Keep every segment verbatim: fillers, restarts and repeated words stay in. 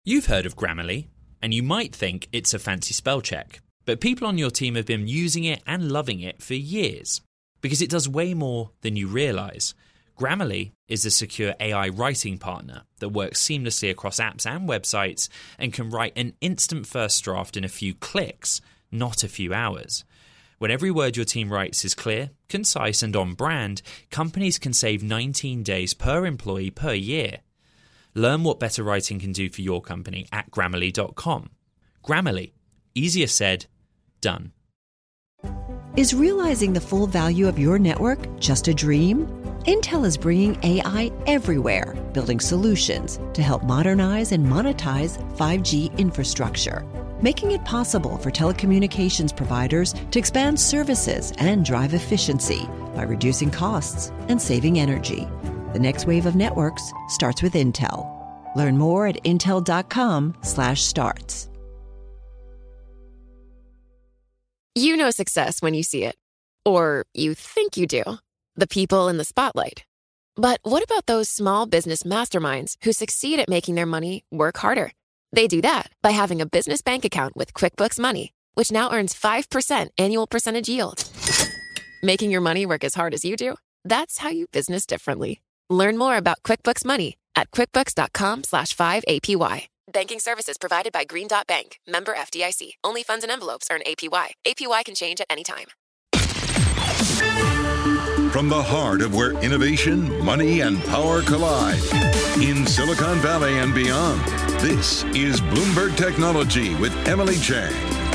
You've heard of Grammarly, and you might think it's a fancy spell check, but people on your team have been using it and loving it for years, because it does way more than you realise. Grammarly is a secure A I writing partner that works seamlessly across apps and websites and can write an instant first draft in a few clicks, not a few hours. When every word your team writes is clear, concise and on brand, companies can save nineteen days per employee per year. Learn what better writing can do for your company at Grammarly dot com. Grammarly. Easier said, done. Is realizing the full value of your network just a dream? Intel is bringing A I everywhere, building solutions to help modernize and monetize five G infrastructure, making it possible for telecommunications providers to expand services and drive efficiency by reducing costs and saving energy. The next wave of networks starts with Intel. Learn more at intel dot com slash starts. You know success when you see it. Or you think you do. The people in the spotlight. But what about those small business masterminds who succeed at making their money work harder? They do that by having a business bank account with QuickBooks Money, which now earns five percent annual percentage yield. Making your money work as hard as you do? That's how you business differently. Learn more about QuickBooks Money at quickbooks dot com slash five A P Y. Banking services provided by Green Dot Bank. Member F D I C. Only funds and envelopes earn A P Y. A P Y can change at any time. From the heart of where innovation, money, and power collide, in Silicon Valley and beyond, this is Bloomberg Technology with Emily Chang.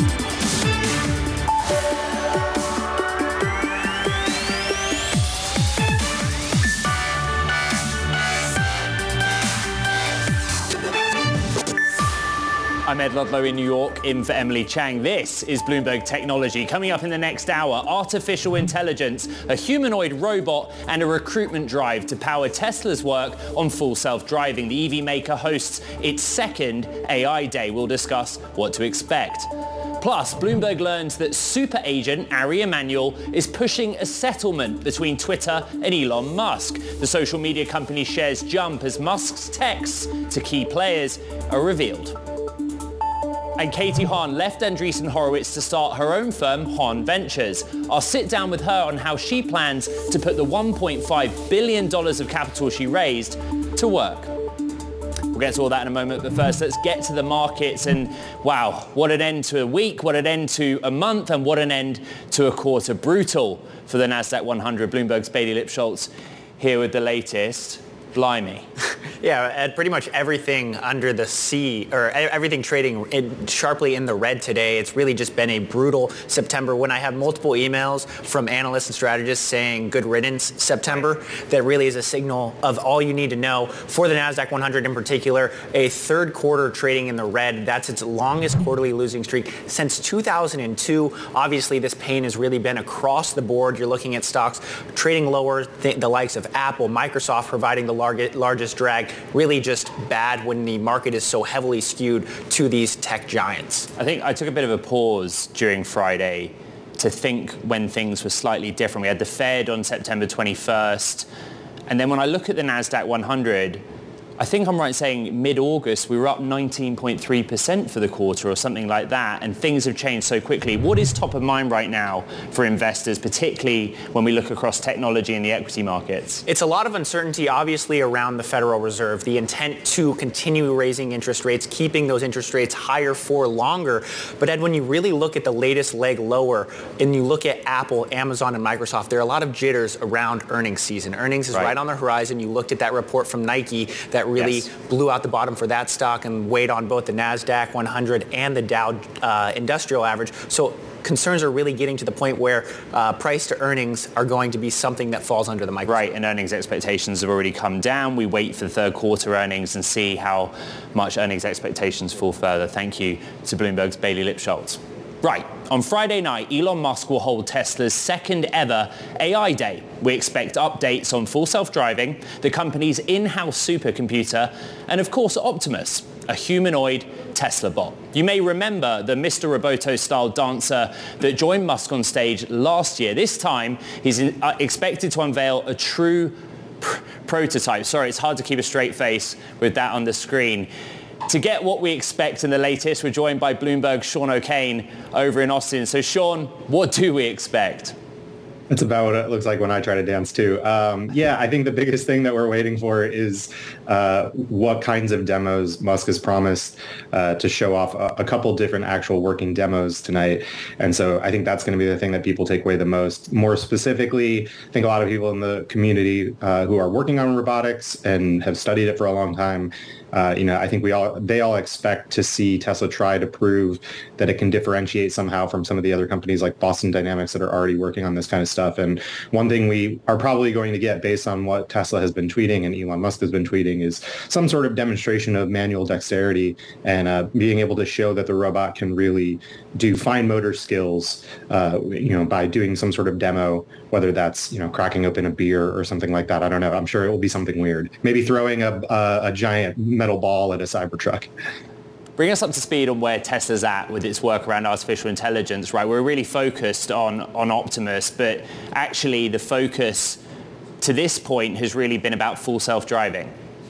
I'm Ed Ludlow in New York, in for Emily Chang. This is Bloomberg Technology. Coming up in the next hour, artificial intelligence, a humanoid robot, and a recruitment drive to power Tesla's work on full self-driving. The E V maker hosts its second A I Day. We'll discuss what to expect. Plus, Bloomberg learns that super agent Ari Emanuel is pushing a settlement between Twitter and Elon Musk. The social media company shares jump as Musk's texts to key players are revealed. And Katie Hahn left Andreessen Horowitz to start her own firm, Hahn Ventures. I'll sit down with her on how she plans to put the one point five billion dollars of capital she raised to work. We'll get to all that in a moment, but first let's get to the markets. And wow, what an end to a week, what an end to a month, and what an end to a quarter. Brutal for the NASDAQ one hundred. Bloomberg's Bailey Lipschultz here with the latest. Blimey. Yeah, Ed, pretty much everything under the C, or everything trading in, sharply in the red today. It's really just been a brutal September. When I have multiple emails from analysts and strategists saying good riddance September, that really is a signal of all you need to know. For the NASDAQ one hundred in particular, a third quarter trading in the red. That's its longest quarterly losing streak since two thousand two. Obviously, this pain has really been across the board. You're looking at stocks trading lower, th- the likes of Apple, Microsoft providing the largest largest drag. Really just bad when the market is so heavily skewed to these tech giants. I think I took a bit of a pause during Friday to think when things were slightly different. We had the Fed on September twenty-first. And then when I look at the NASDAQ one hundred, I think I'm right in saying mid-August we were up nineteen point three percent for the quarter or something like that, and things have changed so quickly. What is top of mind right now for investors, particularly when we look across technology and the equity markets? It's a lot of uncertainty, obviously, around the Federal Reserve, the intent to continue raising interest rates, keeping those interest rates higher for longer. But Ed, when you really look at the latest leg lower and you look at Apple, Amazon, and Microsoft, there are a lot of jitters around earnings season. Earnings is right, right on the horizon. You looked at that report from Nike that really yes. blew out the bottom for that stock and weighed on both the NASDAQ one hundred and the Dow uh, Industrial Average. So concerns are really getting to the point where uh, price to earnings are going to be something that falls under the microscope. Right, and earnings expectations have already come down. We wait for the third quarter earnings and see how much earnings expectations fall further. Thank you to Bloomberg's Bailey Lipschultz. Right, on Friday night, Elon Musk will hold Tesla's second ever A I Day. We expect updates on full self-driving, the company's in-house supercomputer, and of course Optimus, a humanoid Tesla bot. You may remember the Mister Roboto-style dancer that joined Musk on stage last year. This time, he's in, uh, expected to unveil a true pr- prototype. Sorry, it's hard to keep a straight face with that on the screen. To get what we expect in the latest, we're joined by Bloomberg's Sean O'Kane over in Austin. So Sean, what do we expect? It's about what it looks like when I try to dance too. Um, yeah, I think the biggest thing that we're waiting for is uh, what kinds of demos Musk has promised uh, to show off a, a couple different actual working demos tonight. And so I think that's going to be the thing that people take away the most. More specifically, I think a lot of people in the community uh, who are working on robotics and have studied it for a long time, Uh, you know, I think we all they all expect to see Tesla try to prove that it can differentiate somehow from some of the other companies like Boston Dynamics that are already working on this kind of stuff. And one thing we are probably going to get based on what Tesla has been tweeting and Elon Musk has been tweeting is some sort of demonstration of manual dexterity and uh, being able to show that the robot can really do fine motor skills, uh, you know, by doing some sort of demo, whether that's, you know, cracking open a beer or something like that. I don't know. I'm sure it will be something weird. Maybe throwing a, a, a giant metal ball at a Cybertruck. Bring us up to speed on where Tesla's at with its work around artificial intelligence, right? We're really focused on, on Optimus, but actually the focus to this point has really been about full self-driving.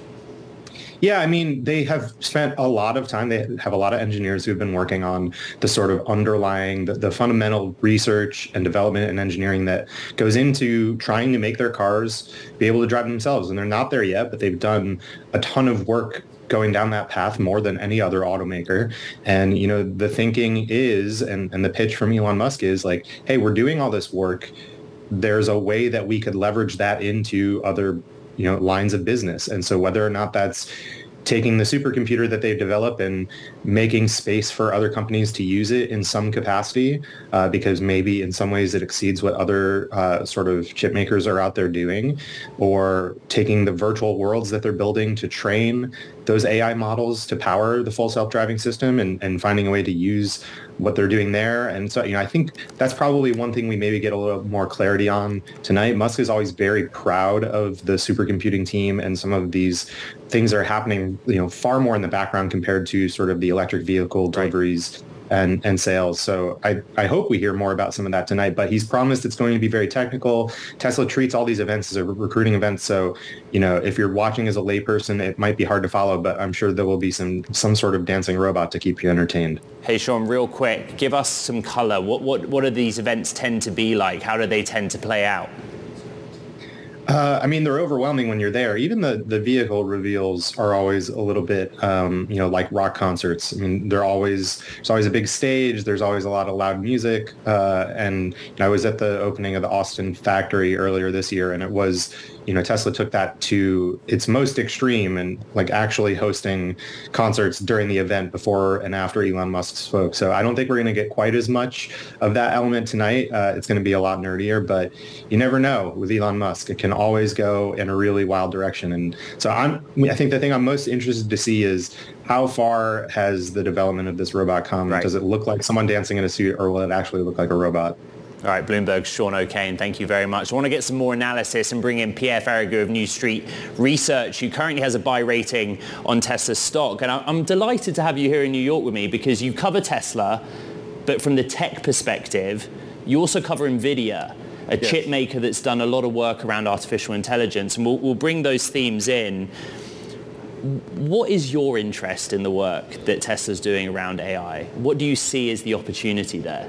Yeah, I mean, they have spent a lot of time. They have a lot of engineers who've been working on the sort of underlying, the, the fundamental research and development and engineering that goes into trying to make their cars be able to drive themselves. And they're not there yet, but they've done a ton of work going down that path more than any other automaker. And, you know, the thinking is, and, and the pitch from Elon Musk is like, hey, we're doing all this work. There's a way that we could leverage that into other you know, lines of business. And so whether or not that's taking the supercomputer that they've developed and making space for other companies to use it in some capacity, uh, because maybe in some ways it exceeds what other uh, sort of chip makers are out there doing, or taking the virtual worlds that they're building to train those A I models to power the full self-driving system and, and finding a way to use what they're doing there. And so, you know, I think that's probably one thing we maybe get a little more clarity on tonight. Musk is always very proud of the supercomputing team, and some of these things are happening, you know, far more in the background compared to sort of the electric vehicle deliveries. Right. And, and sales. So I, I hope we hear more about some of that tonight, but he's promised it's going to be very technical. Tesla treats all these events as a recruiting event. So, you know, if you're watching as a layperson, it might be hard to follow, but I'm sure there will be some, some sort of dancing robot to keep you entertained. Hey, Sean, real quick, give us some color. What, what, what do these events tend to be like? How do they tend to play out? Uh, I mean, they're overwhelming when you're there. Even the, the vehicle reveals are always a little bit, um, you know, like rock concerts. I mean, they're always, there's always a big stage. There's always a lot of loud music. Uh, and you know, I was at the opening of the Austin factory earlier this year, and it was, you know, Tesla took that to its most extreme and like actually hosting concerts during the event before and after Elon Musk spoke. So I don't think we're going to get quite as much of that element tonight. Uh, it's going to be a lot nerdier, but you never know with Elon Musk. It can always go in a really wild direction. And so I'm, I think the thing I'm most interested to see is how far has the development of this robot come? Right. Does it look like someone dancing in a suit, or will it actually look like a robot? All right, Bloomberg's Sean O'Kane, thank you very much. I want to get some more analysis and bring in Pierre Ferragu of New Street Research, who currently has a buy rating on Tesla stock. And I'm delighted to have you here in New York with me because you cover Tesla, but from the tech perspective, you also cover NVIDIA, a yes. chip maker that's done a lot of work around artificial intelligence. And we'll, we'll bring those themes in. What is your interest in the work that Tesla's doing around A I? What do you see as the opportunity there?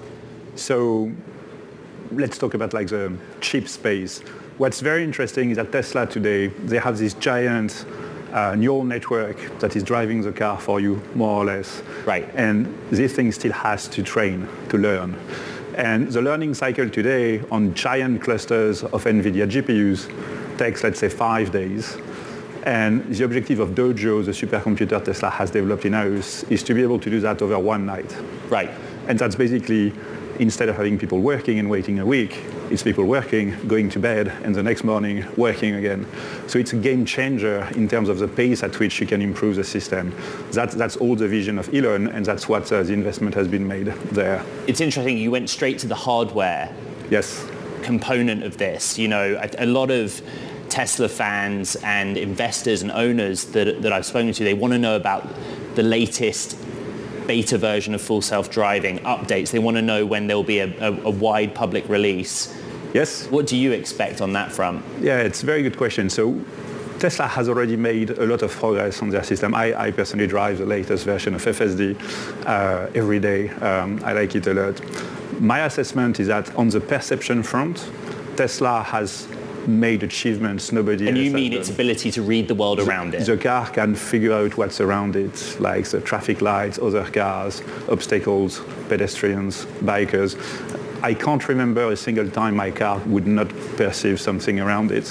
So let's talk about like the chip space. What's very interesting is that Tesla today, they have this giant uh, neural network that is driving the car for you, more or less. Right. And this thing still has to train, to learn. And the learning cycle today on giant clusters of NVIDIA G P Us takes, let's say, five days. And the objective of Dojo, the supercomputer Tesla has developed in-house, is to be able to do that over one night. Right. And that's basically, instead of having people working and waiting a week, it's people working, going to bed, and the next morning working again. So it's a game changer in terms of the pace at which you can improve the system. That, that's all the vision of Elon, and that's what uh, the investment has been made there. It's interesting, you went straight to the hardware yes. component of this. You know, a, a lot of Tesla fans and investors and owners that, that I've spoken to, they want to know about the latest beta version of full self-driving updates. They want to know when there'll be a, a, a wide public release. Yes. What do you expect on that front? Yeah, it's a very good question. So Tesla has already made a lot of progress on their system. I, I personally drive the latest version of F S D uh, every day. Um, I like it a lot. My assessment is that on the perception front, Tesla has made achievements nobody and else you mean has its done. ability to read the world the, around it? The car can figure out what's around it, like the traffic lights, other cars, obstacles, pedestrians, bikers. I can't remember a single time my car would not perceive something around it.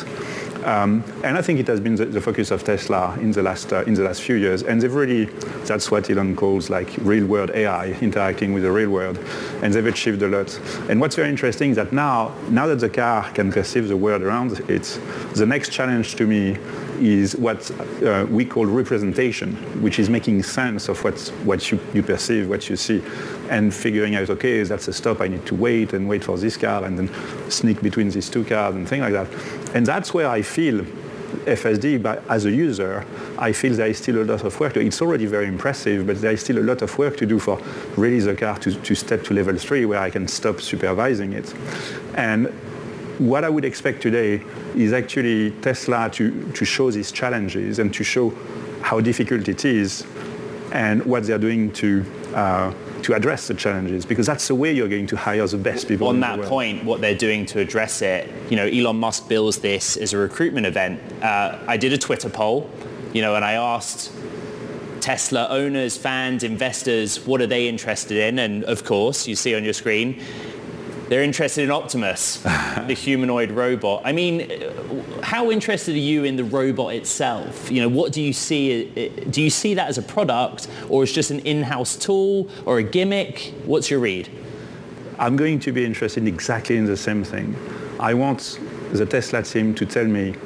Um, and I think it has been the, the focus of Tesla in the last uh, in the last few years, and they've really, that's what Elon calls like real-world A I, interacting with the real world, and they've achieved a lot. And what's very interesting is that now, now that the car can perceive the world around it, the next challenge to me is what uh, we call representation, which is making sense of what's, what you, you perceive, what you see, and figuring out, okay, that's a stop, I need to wait and wait for this car, and then sneak between these two cars and things like that. And that's where I feel F S D, but as a user, I feel there is still a lot of work to do. It's already very impressive, but there is still a lot of work to do for really the car to, to step to level three, where I can stop supervising it. And what I would expect today is actually Tesla to, to show these challenges and to show how difficult it is and what they're doing to uh, to address the challenges, because that's the way you're going to hire the best people. On in that the world. point, what they're doing to address it, you know, Elon Musk bills this as a recruitment event. Uh, I did a Twitter poll, you know, and I asked Tesla owners, fans, investors, what are they interested in? And of course, you see on your screen, they're interested in Optimus, the humanoid robot. I mean, how interested are you in the robot itself? You know, what do you see? Do you see that as a product, or as just an in-house tool, or a gimmick? What's your read? I'm going to be interested exactly in the same thing. I want the Tesla team to tell me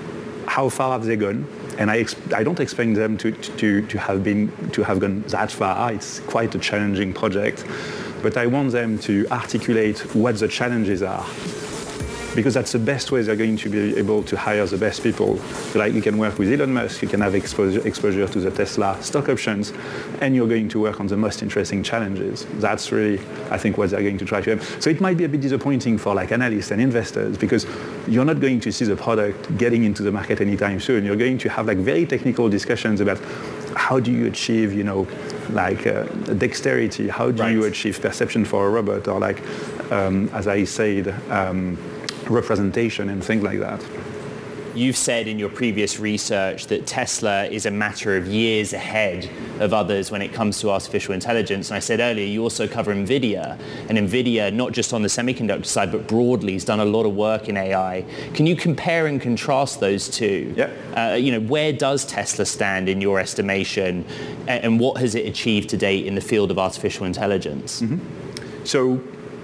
how far have they gone, and I, ex- I don't expect them to, to, to have been to have gone that far. It's quite a challenging project. But I want them to articulate what the challenges are, because that's the best way they're going to be able to hire the best people. Like, you can work with Elon Musk, you can have exposure, exposure to the Tesla stock options, and you're going to work on the most interesting challenges. That's really, I think, what they're going to try to have. So it might be a bit disappointing for like analysts and investors, because you're not going to see the product getting into the market anytime soon. You're going to have like very technical discussions about how do you achieve, you know, like uh, dexterity, how do right. you achieve perception for a robot, or like, um, as I said, um, representation and things like that. You've said in your previous research that Tesla is a matter of years ahead of others when it comes to artificial intelligence. And I said earlier, you also cover NVIDIA. And NVIDIA, not just on the semiconductor side, but broadly, has done a lot of work in A I. Can you compare and contrast those two? Yeah. Uh, you know, where does Tesla stand in your estimation? And, and what has it achieved to date in the field of artificial intelligence? Mm-hmm. So,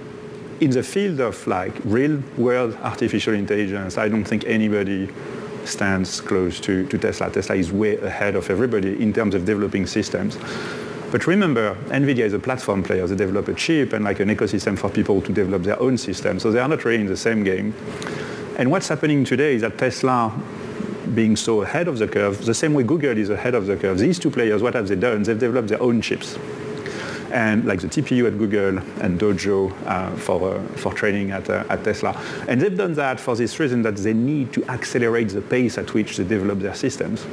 in the field of like real-world artificial intelligence, I don't think anybody stands close to, to Tesla. Tesla is way ahead of everybody in terms of developing systems. But remember, NVIDIA is a platform player. They develop a chip and like an ecosystem for people to develop their own system. So they are not really in the same game. And what's happening today is that Tesla, being so ahead of the curve, the same way Google is ahead of the curve, these two players, what have they done? They've developed their own chips. And like the T P U at Google and Dojo uh, for, uh, for training at, uh, at Tesla. And they've done that for this reason, that they need to accelerate the pace at which they develop their systems.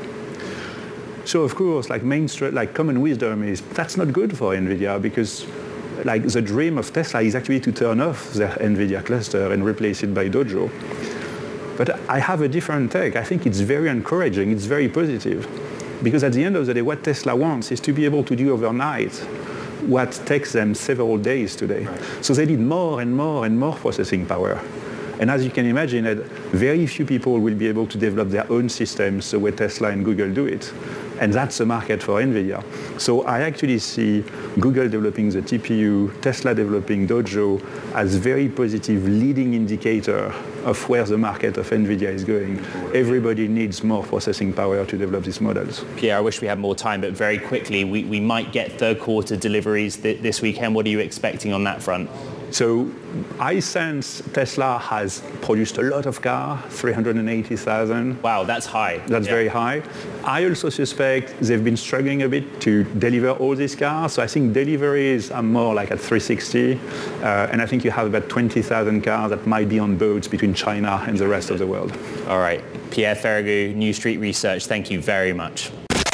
So of course, like mainstream, like common wisdom is that's not good for NVIDIA, because like the dream of Tesla is actually to turn off their NVIDIA cluster and replace it by Dojo. But I have a different take. I think it's very encouraging, it's very positive. Because at the end of the day, what Tesla wants is to be able to do overnight what takes them several days today. Right. So they need more and more and more processing power. And as you can imagine, very few people will be able to develop their own systems the way Tesla and Google do it. And that's the market for NVIDIA. So I actually see Google developing the T P U, Tesla developing Dojo as very positive leading indicator of where the market of NVIDIA is going. Everybody needs more processing power to develop these models. Pierre, I wish we had more time, but very quickly, we, we might get third quarter deliveries th- this weekend. What are you expecting on that front? So I sense Tesla has produced a lot of cars, three hundred eighty thousand. Wow, that's high. That's yeah. very high. I also suspect they've been struggling a bit to deliver all these cars. So I think deliveries are more like at three sixty. Uh, and I think you have about twenty thousand cars that might be on boats between China and the rest of the world. All right. Pierre Ferragu, New Street Research, thank you very much.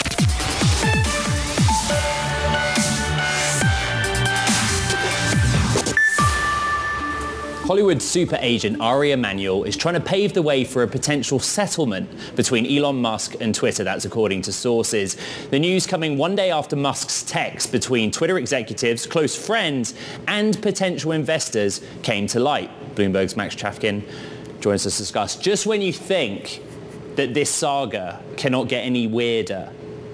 Hollywood super agent Ari Emanuel is trying to pave the way for a potential settlement between Elon Musk and Twitter. That's according to sources. The news coming one day after Musk's text between Twitter executives, close friends, and potential investors came to light. Bloomberg's Max Chafkin joins us to discuss. Just when you think that this saga cannot get any weirder,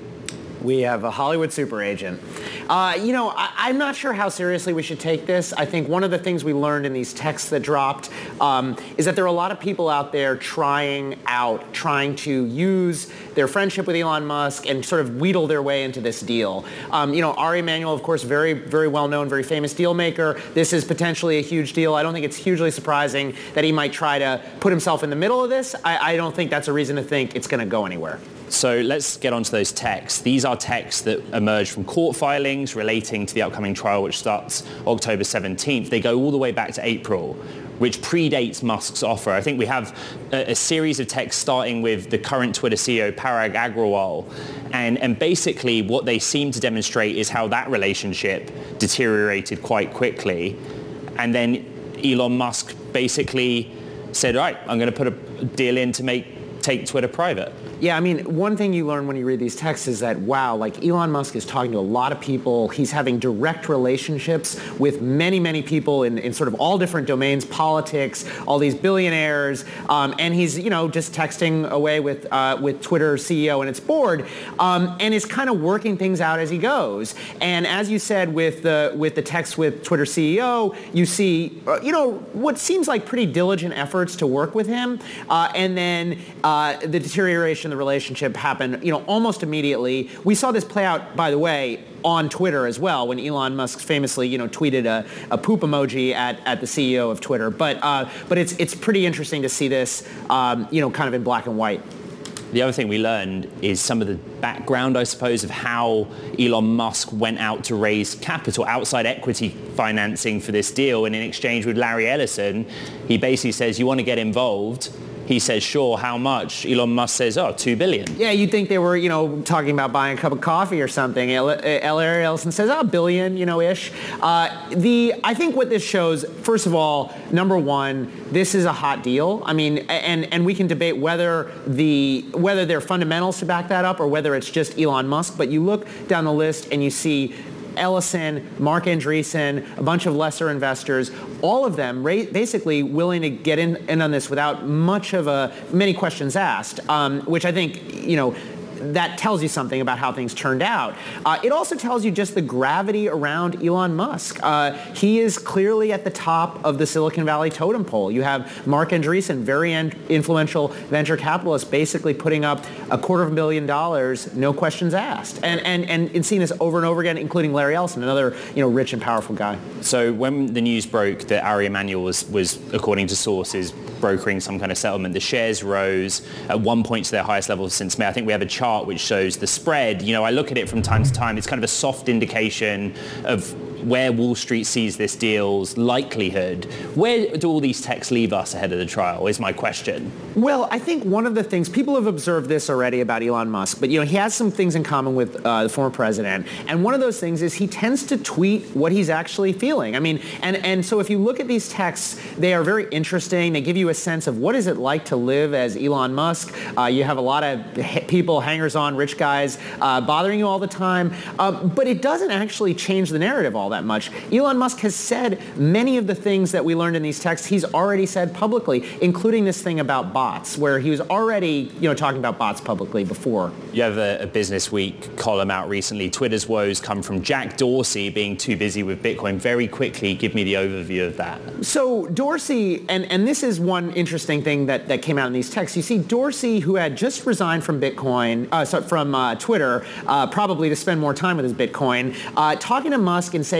we have a Hollywood super agent. Uh, you know, I, I'm not sure how seriously we should take this. I think one of the things we learned in these texts that dropped um, is that there are a lot of people out there trying out, trying to use their friendship with Elon Musk and sort of wheedle their way into this deal. Um, you know, Ari Emanuel, of course, very, very well-known, very famous deal maker. This is potentially a huge deal. I don't think it's hugely surprising that he might try to put himself in the middle of this. I, I don't think that's a reason to think it's going to go anywhere. So let's get onto those texts. These are texts that emerged from court filings relating to the upcoming trial, which starts October seventeenth. They go all the way back to April, which predates Musk's offer. I think we have a, a series of texts starting with the current Twitter C E O, Parag Agrawal. And, and basically what they seem to demonstrate is how that relationship deteriorated quite quickly. And then Elon Musk basically said, all right, I'm going to put a deal in to make take Twitter private. Yeah, I mean, one thing you learn when you read these texts is that, wow, like Elon Musk is talking to a lot of people. He's having direct relationships with many, many people in, in sort of all different domains, politics, all these billionaires, um, and he's, you know, just texting away with uh, with Twitter C E O and its board, um, and is kind of working things out as he goes. And as you said, with the with the text with Twitter C E O, you see, uh, you know, what seems like pretty diligent efforts to work with him, uh, and then uh, the deterioration. The relationship happened, you know, almost immediately. We saw this play out, by the way, on Twitter as well, when Elon Musk famously, you know, tweeted a, a poop emoji at, at the C E O of Twitter. But uh, but it's it's pretty interesting to see this, um, you know, kind of in black and white. The other thing we learned is some of the background, I suppose, of how Elon Musk went out to raise capital, outside equity financing for this deal. And in exchange with Larry Ellison, he basically says, you want to get involved? He says, sure, how much? Elon Musk says, oh, two billion dollars. Yeah, you'd think they were, you know, talking about buying a cup of coffee or something. Larry Ellison says, oh, a billion, you know, ish. Uh, the, I think what this shows, first of all, number one, this is a hot deal. I mean, and, and we can debate whether the whether there are fundamentals to back that up or whether it's just Elon Musk. But you look down the list and you see Ellison, Mark Andreessen, a bunch of lesser investors, all of them ra- basically willing to get in, in on this without much of a, many questions asked, um, which I think, you know, that tells you something about how things turned out. Uh, it also tells you just the gravity around Elon Musk. Uh, he is clearly at the top of the Silicon Valley totem pole. You have Mark Andreessen, very influential venture capitalist, basically putting up a quarter of a billion dollars, no questions asked. And and and, and seen this over and over again, including Larry Ellison, another, you know, rich and powerful guy. So when the news broke that Ari Emanuel was, was, according to sources, brokering some kind of settlement, the shares rose at one point to their highest level since May. I think we have a chart which shows the spread. You know, I look at it from time to time. It's kind of a soft indication of where Wall Street sees this deal's likelihood. Where do all these texts leave us ahead of the trial is my question. Well, I think one of the things, people have observed this already about Elon Musk, but, you know, he has some things in common with uh, the former president. And one of those things is he tends to tweet what he's actually feeling. I mean, and, and so if you look at these texts, they are very interesting. They give you a sense of what is it like to live as Elon Musk. Uh, you have a lot of people, hangers-on, rich guys, uh, bothering you all the time. Uh, but it doesn't actually change the narrative all that much. Elon Musk has said many of the things that we learned in these texts he's already said publicly, including this thing about bots, where he was already, you know, talking about bots publicly before. You have a, a Business Week column out recently. Twitter's woes come from Jack Dorsey being too busy with Bitcoin. Very quickly, give me the overview of that. So Dorsey, and, and this is one interesting thing that, that came out in these texts. You see Dorsey, who had just resigned from Bitcoin, uh, so from uh, Twitter, uh, probably to spend more time with his Bitcoin, uh, talking to Musk and saying,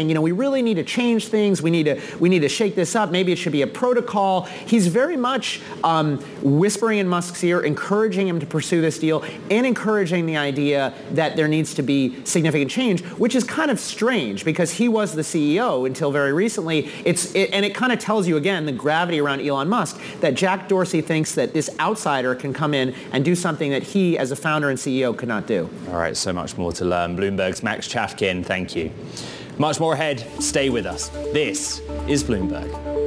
saying, you know, we really need to change things. We need to we need to shake this up. Maybe it should be a protocol. He's very much um, whispering in Musk's ear, encouraging him to pursue this deal and encouraging the idea that there needs to be significant change, which is kind of strange because he was the C E O until very recently. It's it, and it kind of tells you again the gravity around Elon Musk, that Jack Dorsey thinks that this outsider can come in and do something that he, as a founder and C E O, could not do. All right, so much more to learn. Bloomberg's Max Chafkin, thank you. Much more ahead. Stay with us. This is Bloomberg.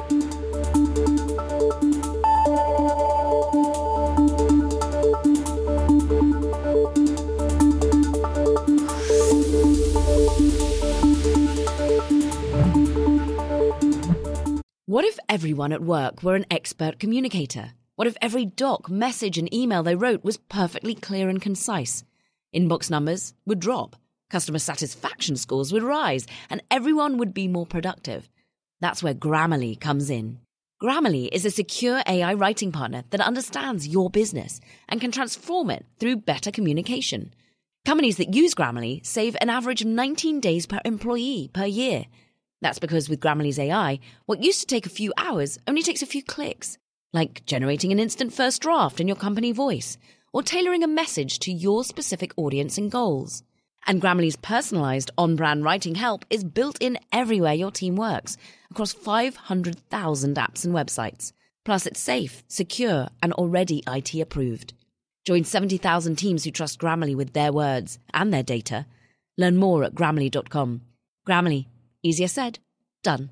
What if everyone at work were an expert communicator? What if every doc, message, and email they wrote was perfectly clear and concise? Inbox numbers would drop, customer satisfaction scores would rise, and everyone would be more productive. That's where Grammarly comes in. Grammarly is a secure A I writing partner that understands your business and can transform it through better communication. Companies that use Grammarly save an average of nineteen days per employee per year. That's because with Grammarly's A I, what used to take a few hours only takes a few clicks, like generating an instant first draft in your company voice, or tailoring a message to your specific audience and goals. And Grammarly's personalized on-brand writing help is built in everywhere your team works, across five hundred thousand apps and websites. Plus, it's safe, secure, and already I T approved. Join seventy thousand teams who trust Grammarly with their words and their data. Learn more at Grammarly dot com. Grammarly. Easier said, done.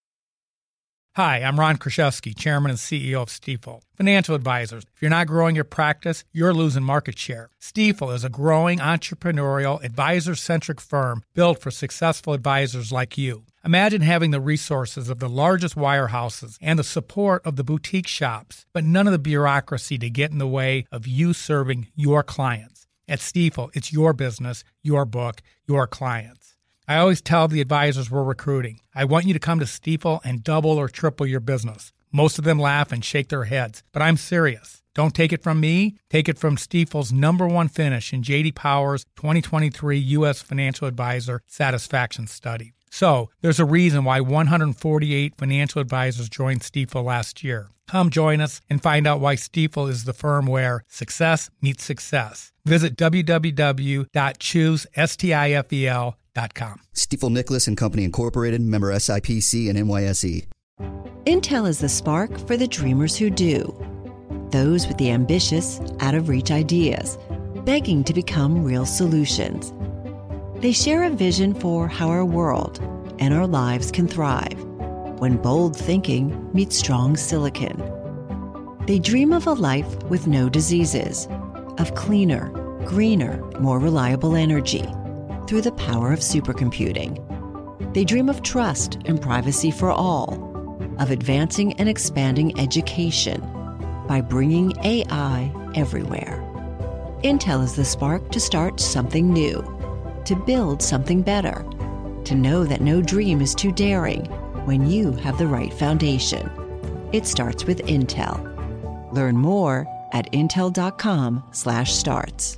Hi, I'm Ron Kruszewski, Chairman and C E O of Stifel. Financial advisors, if you're not growing your practice, you're losing market share. Stifel is a growing entrepreneurial, advisor-centric firm built for successful advisors like you. Imagine having the resources of the largest wirehouses and the support of the boutique shops, but none of the bureaucracy to get in the way of you serving your clients. At Stifel, it's your business, your book, your clients. I always tell the advisors we're recruiting, I want you to come to Stifel and double or triple your business. Most of them laugh and shake their heads, but I'm serious. Don't take it from me. Take it from Stifel's number one finish in J D Power's twenty twenty-three U S Financial Advisor Satisfaction Study. So, there's a reason why one hundred forty-eight financial advisors joined Stifel last year. Come join us and find out why Stifel is the firm where success meets success. Visit w w w dot choose stifel dot com. Stifel Nicholas and Company Incorporated, member S I P C and N Y S E. Intel is the spark for the dreamers who do. Those with the ambitious, out-of-reach ideas, begging to become real solutions. They share a vision for how our world and our lives can thrive when bold thinking meets strong silicon. They dream of a life with no diseases, of cleaner, greener, more reliable energy through the power of supercomputing. They dream of trust and privacy for all, of advancing and expanding education by bringing A I everywhere. Intel is the spark to start something new, to build something better, to know that no dream is too daring when you have the right foundation. It starts with Intel. Learn more at intel dot com slash starts.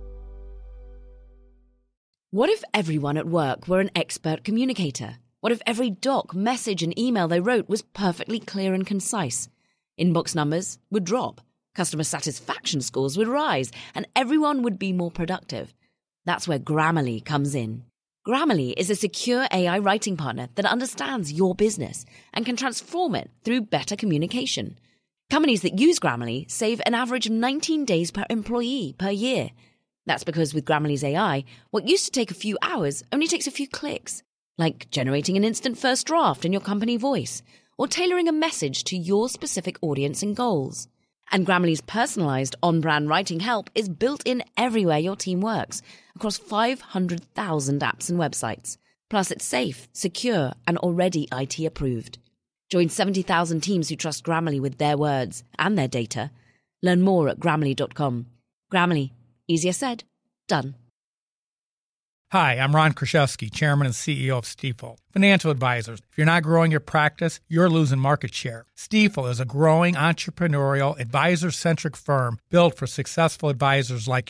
What if everyone at work were an expert communicator? What if every doc, message, and email they wrote was perfectly clear and concise? Inbox numbers would drop, customer satisfaction scores would rise, and everyone would be more productive. That's where Grammarly comes in. Grammarly is a secure A I writing partner that understands your business and can transform it through better communication. Companies that use Grammarly save an average of nineteen days per employee per year. That's because with Grammarly's A I, what used to take a few hours only takes a few clicks, like generating an instant first draft in your company voice, or tailoring a message to your specific audience and goals. And Grammarly's personalized on-brand writing help is built in everywhere your team works, across five hundred thousand apps and websites. Plus, it's safe, secure, and already I T approved. Join seventy thousand teams who trust Grammarly with their words and their data. Learn more at Grammarly dot com. Grammarly. Easier said, done. Hi, I'm Ron Kruszewski, Chairman and C E O of Stifel. Financial advisors, if you're not growing your practice, you're losing market share. Stifel is a growing entrepreneurial, advisor-centric firm built for successful advisors like you.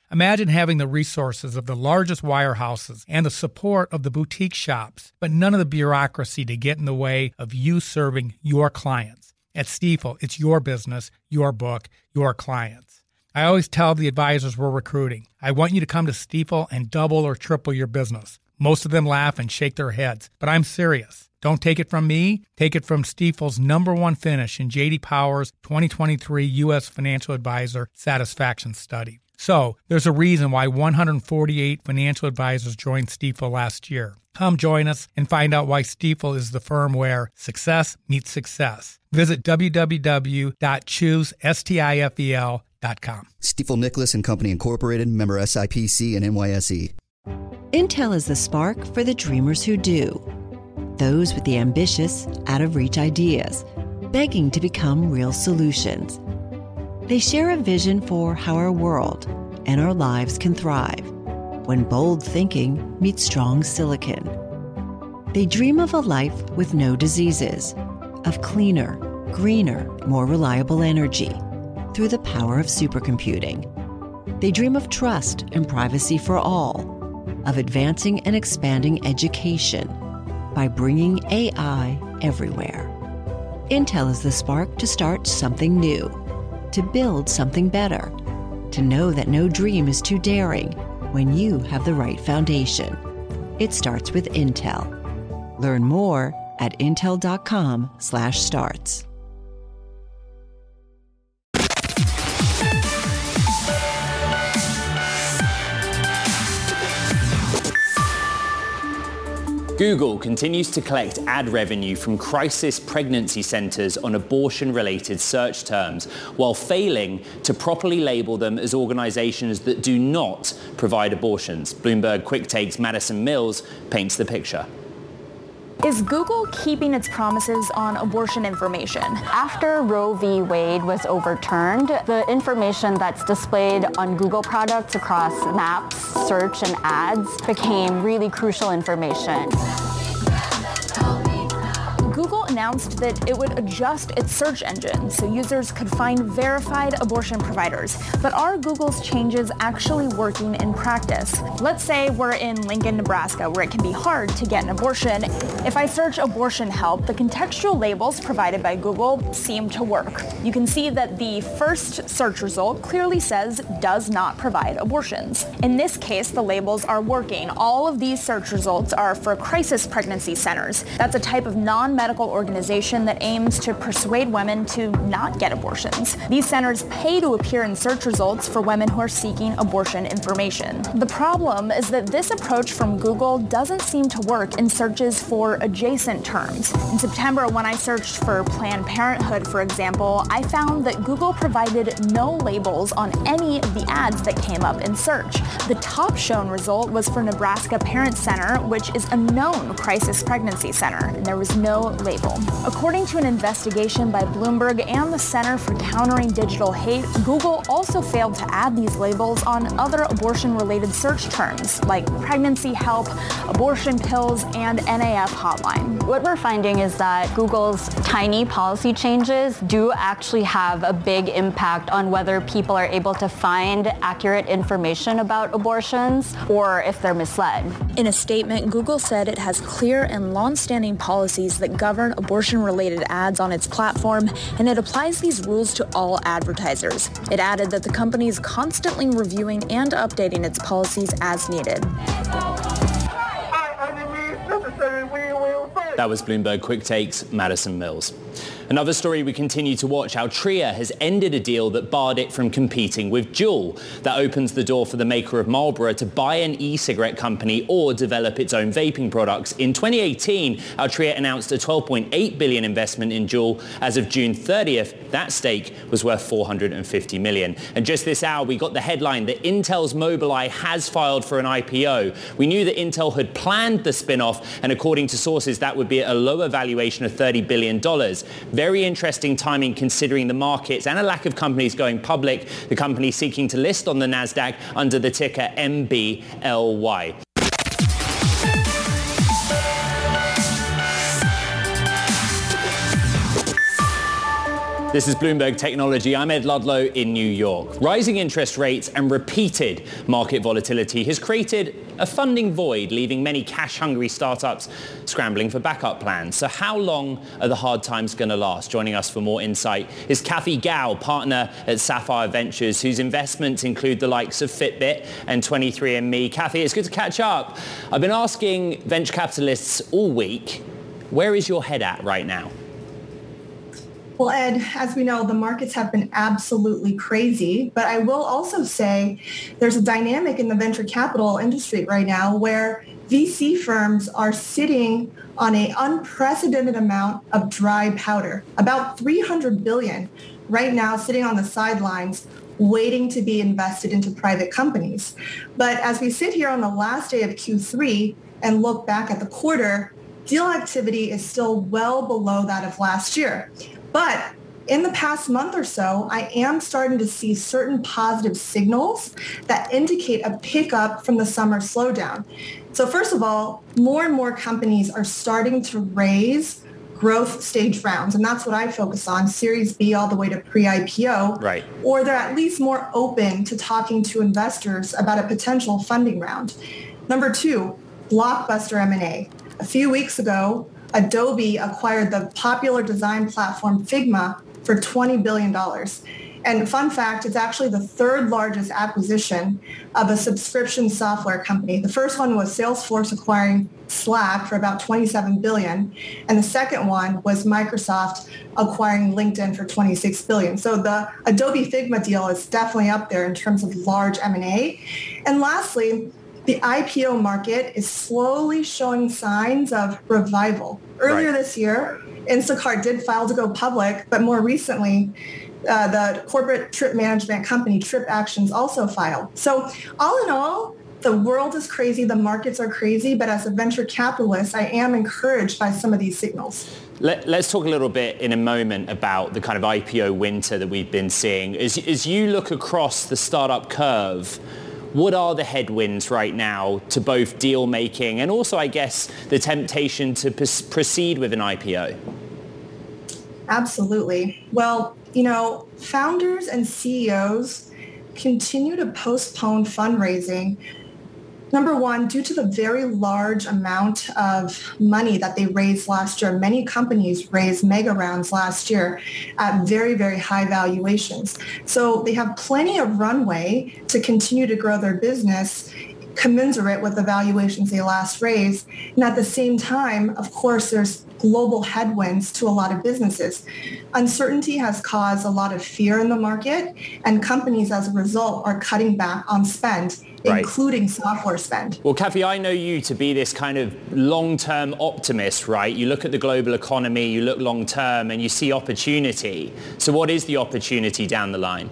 Imagine having the resources of the largest wirehouses and the support of the boutique shops, but none of the bureaucracy to get in the way of you serving your clients. At Stifel, it's your business, your book, your clients. I always tell the advisors we're recruiting, I want you to come to Stifel and double or triple your business. Most of them laugh and shake their heads, but I'm serious. Don't take it from me. Take it from Stifel's number one finish in J D Power's twenty twenty-three U S Financial Advisor Satisfaction Study. So, there's a reason why one hundred forty-eight financial advisors joined Stifel last year. Come join us and find out why Stifel is the firm where success meets success. Visit w w w dot choose stifel dot com. Stifel Nicholas and Company Incorporated, member S I P C and N Y S E. Intel is the spark for the dreamers who do. Those with the ambitious, out-of-reach ideas, begging to become real solutions. They share a vision for how our world and our lives can thrive when bold thinking meets strong silicon. They dream of a life with no diseases, of cleaner, greener, more reliable energy through the power of supercomputing. They dream of trust and privacy for all, of advancing and expanding education by bringing A I everywhere. Intel is the spark to start something new, to build something better, to know that no dream is too daring when you have the right foundation. It starts with Intel. Learn more at intel dot com slash starts. Google continues to collect ad revenue from crisis pregnancy centers on abortion-related search terms, while failing to properly label them as organizations that do not provide abortions. Bloomberg Quick Take's Madison Mills paints the picture. Is Google keeping its promises on abortion information? After Roe v. Wade was overturned, the information that's displayed on Google products across maps, search, and ads became really crucial information. Google announced that it would adjust its search engine so users could find verified abortion providers. But are Google's changes actually working in practice? Let's say we're in Lincoln, Nebraska, where it can be hard to get an abortion. If I search abortion help, the contextual labels provided by Google seem to work. You can see that the first search result clearly says does not provide abortions. In this case, the labels are working. All of these search results are for crisis pregnancy centers. That's a type of non-medical organization that aims to persuade women to not get abortions. These centers pay to appear in search results for women who are seeking abortion information. The problem is that this approach from Google doesn't seem to work in searches for adjacent terms. In September, when I searched for Planned Parenthood, for example, I found that Google provided no labels on any of the ads that came up in search. The top shown result was for Nebraska Parent Center, which is a known crisis pregnancy center, and there was no label. According to an investigation by Bloomberg and the Center for Countering Digital Hate, Google also failed to add these labels on other abortion-related search terms like pregnancy help, abortion pills, and N A F hotline. What we're finding is that Google's tiny policy changes do actually have a big impact on whether people are able to find accurate information about abortions or if they're misled. In a statement, Google said it has clear and long-standing policies that govern abortion-related ads on its platform, and it applies these rules to all advertisers. It added that the company is constantly reviewing and updating its policies as needed. That was Bloomberg Quick Take's Madison Mills. Another story we continue to watch, Altria has ended a deal that barred it from competing with Juul. That opens the door for the maker of Marlboro to buy an e-cigarette company or develop its own vaping products. In twenty eighteen, Altria announced a twelve point eight billion dollars investment in Juul. As of June thirtieth, that stake was worth four hundred fifty million dollars. And just this hour, we got the headline that Intel's Mobileye has filed for an I P O. We knew that Intel had planned the spin-off, and according to sources, that would be at a lower valuation of thirty billion dollars. Very interesting timing considering the markets and a lack of companies going public. The company seeking to list on the NASDAQ under the ticker M B L Y. This is Bloomberg Technology. I'm Ed Ludlow in New York. Rising interest rates and repeated market volatility has created a funding void, leaving many cash-hungry startups scrambling for backup plans. So how long are the hard times going to last? Joining us for more insight is Kathy Gao, partner at Sapphire Ventures, whose investments include the likes of Fitbit and twenty-three and me. Kathy, it's good to catch up. I've been asking venture capitalists all week, where is your head at right now? Well, Ed, as we know, the markets have been absolutely crazy, but I will also say there's a dynamic in the venture capital industry right now where V C firms are sitting on an unprecedented amount of dry powder, about three hundred billion dollars right now sitting on the sidelines waiting to be invested into private companies. But as we sit here on the last day of Q three and look back at the quarter, deal activity is still well below that of last year. But in the past month or so, I am starting to see certain positive signals that indicate a pickup from the summer slowdown. So first of all, more and more companies are starting to raise growth stage rounds, and that's what I focus on, Series B all the way to pre-I P O. Right. Or they're at least more open to talking to investors about a potential funding round. Number two, blockbuster M and A. A few weeks ago, Adobe acquired the popular design platform Figma for twenty billion dollars. And fun fact, it's actually the third largest acquisition of a subscription software company. The first one was Salesforce acquiring Slack for about twenty-seven billion dollars. And the second one was Microsoft acquiring LinkedIn for twenty-six billion dollars. So the Adobe Figma deal is definitely up there in terms of large M and A. And lastly, the I P O market is slowly showing signs of revival. Earlier right. this year, Instacart did file to go public, but more recently, uh, the corporate trip management company TripActions also filed. So all in all, the world is crazy, the markets are crazy, but as a venture capitalist, I am encouraged by some of these signals. Let, let's talk a little bit in a moment about the kind of I P O winter that we've been seeing. As, as you look across the startup curve, what are the headwinds right now to both deal making and also, I guess, the temptation to p- proceed with an I P O? Absolutely. Well, you know, founders and C E Os continue to postpone fundraising. Number one, due to the very large amount of money that they raised last year, many companies raised mega rounds last year at very, very high valuations. So they have plenty of runway to continue to grow their business commensurate with the valuations they last raised. And at the same time, of course, there's global headwinds to a lot of businesses. Uncertainty has caused a lot of fear in the market, and companies as a result are cutting back on spend, right. including software spend. Well, Kathy, I know you to be this kind of long-term optimist, right? You look at the global economy, you look long-term, and you see opportunity. So what is the opportunity down the line?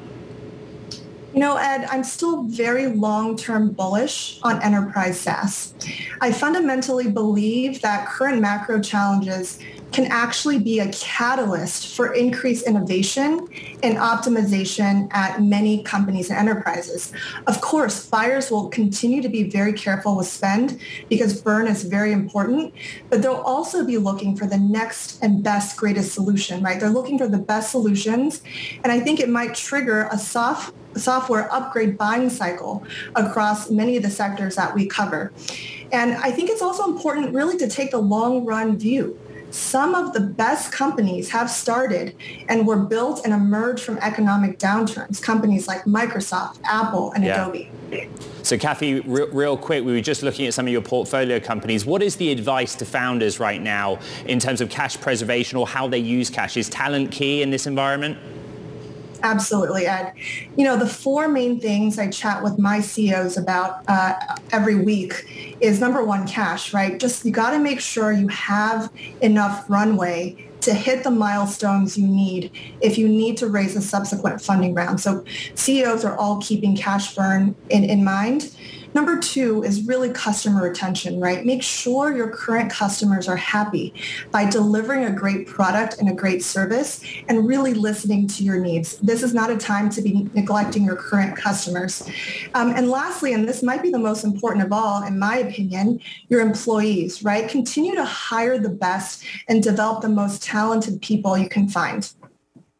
You know, Ed, I'm still very long-term bullish on enterprise SaaS. I fundamentally believe that current macro challenges can actually be a catalyst for increased innovation and optimization at many companies and enterprises. Of course, buyers will continue to be very careful with spend because burn is very important, but they'll also be looking for the next and best, greatest solution, right? They're looking for the best solutions, and I think it might trigger a soft software upgrade buying cycle across many of the sectors that we cover. And I think it's also important really to take the long run view. Some of the best companies have started and were built and emerged from economic downturns, companies like Microsoft, Apple, and yeah. Adobe. So Kathy, re- real quick, we were just looking at some of your portfolio companies. What is the advice to founders right now in terms of cash preservation or how they use cash? Is talent key in this environment? Absolutely, Ed. You know, the four main things I chat with my C E Os about uh, every week is number one, cash, right? Just you got to make sure you have enough runway to hit the milestones you need if you need to raise a subsequent funding round. So C E Os are all keeping cash burn in, in mind. Number two is really customer retention, right? Make sure your current customers are happy by delivering a great product and a great service and really listening to your needs. This is not a time to be neglecting your current customers. Um, and lastly, and this might be the most important of all, in my opinion, your employees, right? Continue to hire the best and develop the most talented people you can find.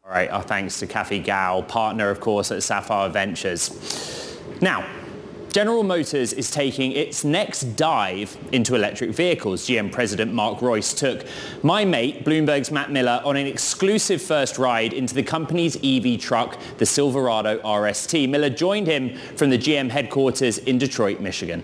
All right, our thanks to Kathy Gao, partner, of course, at Sapphire Ventures. Now, General Motors is taking its next dive into electric vehicles. G M President Mark Reuss took my mate, Bloomberg's Matt Miller, on an exclusive first ride into the company's E V truck, the Silverado R S T. Miller joined him from the G M headquarters in Detroit, Michigan.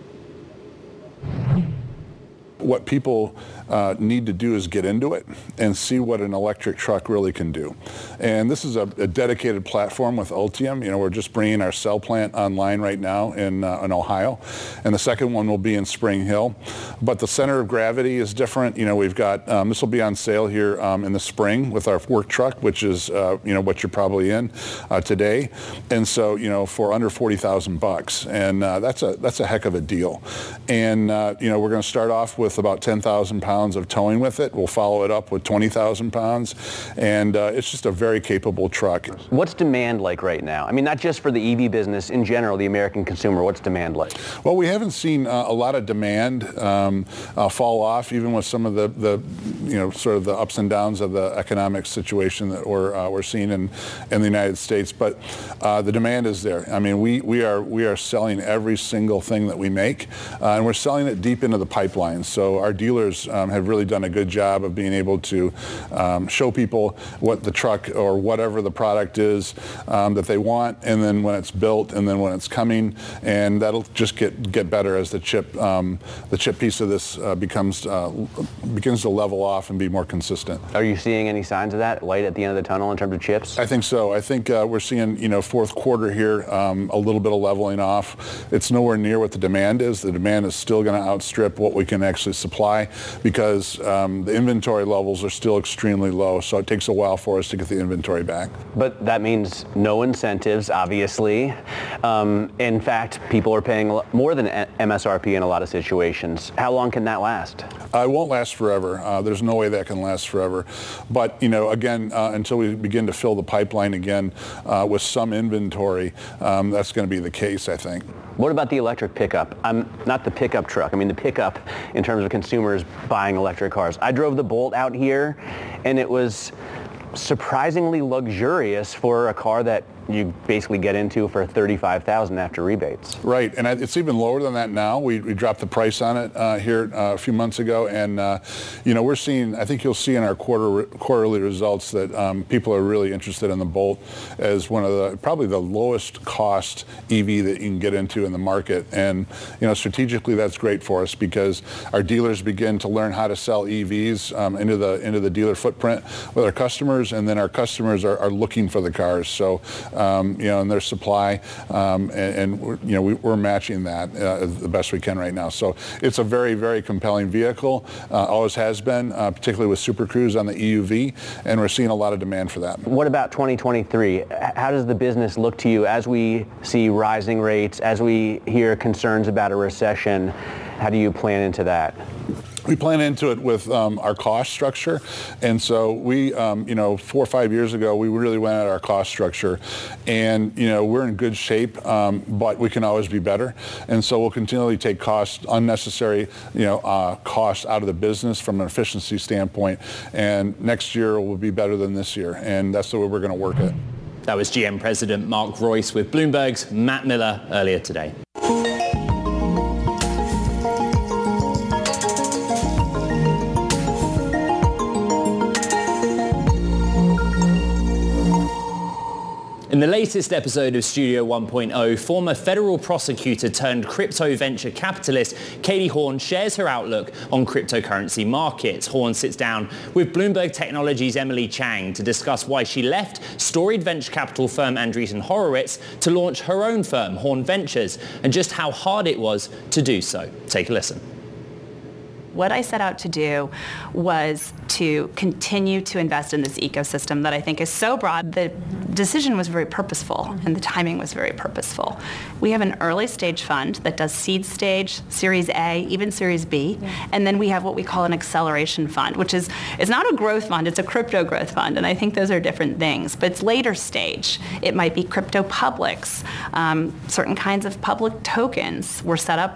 What people uh, need to do is get into it and see what an electric truck really can do. And this is a, a dedicated platform with Ultium. You know, we're just bringing our cell plant online right now in, uh, in Ohio, and the second one will be in Spring Hill. But the center of gravity is different. You know, we've got, um, this will be on sale here um, in the spring with our work truck, which is, uh, you know, what you're probably in uh, today. And so, you know, for under forty thousand bucks. And uh, that's a, that's a heck of a deal. And, uh, you know, we're going to start off with about ten thousand pounds of towing with it. We'll follow it up with twenty thousand pounds, and uh, it's just a very capable truck. What's demand like right now? I mean, not just for the E V business, in general, the American consumer, what's demand like? Well, we haven't seen uh, a lot of demand um, uh, fall off, even with some of the, the, you know, sort of the ups and downs of the economic situation that we're, uh, we're seeing in, in the United States. But uh, the demand is there. I mean, we, we, are, we are selling every single thing that we make, uh, and we're selling it deep into the pipeline. So our dealers um, have really done a good job of being able to um, show people what the truck or whatever the product is um, that they want, and then when it's built, and then when it's coming, and that'll just get get better as the chip um, the chip piece of this uh, becomes uh, begins to level off and be more consistent. Are you seeing any signs of that light at the end of the tunnel in terms of chips? I think so. I think uh, we're seeing, you know, fourth quarter here um, a little bit of leveling off. It's nowhere near what the demand is. The demand is still going to outstrip what we can actually supply, because um, the inventory levels are still extremely low, so it takes a while for us to get the inventory back. But that means no incentives, obviously. Um, in fact, people are paying more than M S R P in a lot of situations. How long can that last? Uh, it won't last forever. Uh, there's no way that can last forever. But, you know, again, uh, until we begin to fill the pipeline again uh, with some inventory, um, that's going to be the case, I think. What about the electric pickup? I'm not the pickup truck. I mean the pickup in terms of consumers buying electric cars. I drove the Bolt out here, and it was surprisingly luxurious for a car that you basically get into for thirty-five thousand dollars after rebates. Right, and it's even lower than that now. We, we dropped the price on it uh, here uh, a few months ago, and uh, you know, we're seeing, I think you'll see in our quarter quarterly results that um, people are really interested in the Bolt as one of the, probably the lowest cost E V that you can get into in the market. And you know, strategically that's great for us, because our dealers begin to learn how to sell E Vs um, into the into the dealer footprint with our customers, and then our customers are, are looking for the cars. So Um, you know, and their supply, um, and, and we're, you know, we, we're matching that uh, the best we can right now. So it's a very, very compelling vehicle, uh, always has been, uh, particularly with Super Cruise on the E U V, and we're seeing a lot of demand for that. What about twenty twenty-three? How does the business look to you as we see rising rates, as we hear concerns about a recession? How do you plan into that? We plan into it with um, our cost structure, and so we, um, you know, four or five years ago, we really went at our cost structure, and you know, we're in good shape, um, but we can always be better, and so we'll continually take costs, unnecessary, you know, uh, costs out of the business from an efficiency standpoint, and next year will be better than this year, and that's the way we're going to work it. That was G M President Mark Reuss with Bloomberg's Matt Miller earlier today. In the latest episode of Studio one point oh, former federal prosecutor turned crypto venture capitalist Katie Horn shares her outlook on cryptocurrency markets. Horn sits down with Bloomberg Technology's Emily Chang to discuss why she left storied venture capital firm Andreessen Horowitz to launch her own firm, Horn Ventures, and just how hard it was to do so. Take a listen. What I set out to do was to continue to invest in this ecosystem that I think is so broad. The decision was very purposeful, and the timing was very purposeful. We have an early stage fund that does seed stage, Series A, even Series B, yeah. And then we have what we call an acceleration fund, which is it's not a growth fund, it's a crypto growth fund, and I think those are different things, but it's later stage. It might be crypto publics, um, certain kinds of public tokens were set up